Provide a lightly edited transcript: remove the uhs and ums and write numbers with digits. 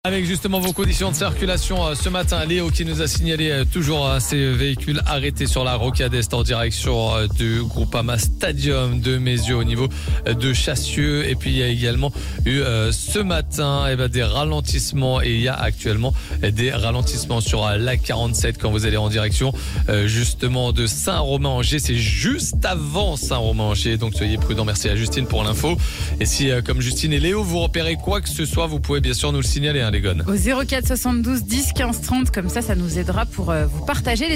Avec justement vos conditions de circulation ce matin, Léo qui nous a signalé toujours ces véhicules arrêtés sur la Rocade Est en direction du Groupama Stadium de Mézieux au niveau de Chassieux. Et puis il y a également eu ce matin des ralentissements et il y a actuellement des ralentissements sur la 47 quand vous allez en direction justement de Saint-Romain-en-Gers. C'est juste avant Saint-Romain-en-Gers, donc soyez prudents. Merci à Justine pour l'info. Et si comme Justine et Léo vous repérez quoi que ce soit, vous pouvez bien sûr nous le signaler, les gones. Au 04 72 10 15 30, comme ça nous aidera pour vous partager les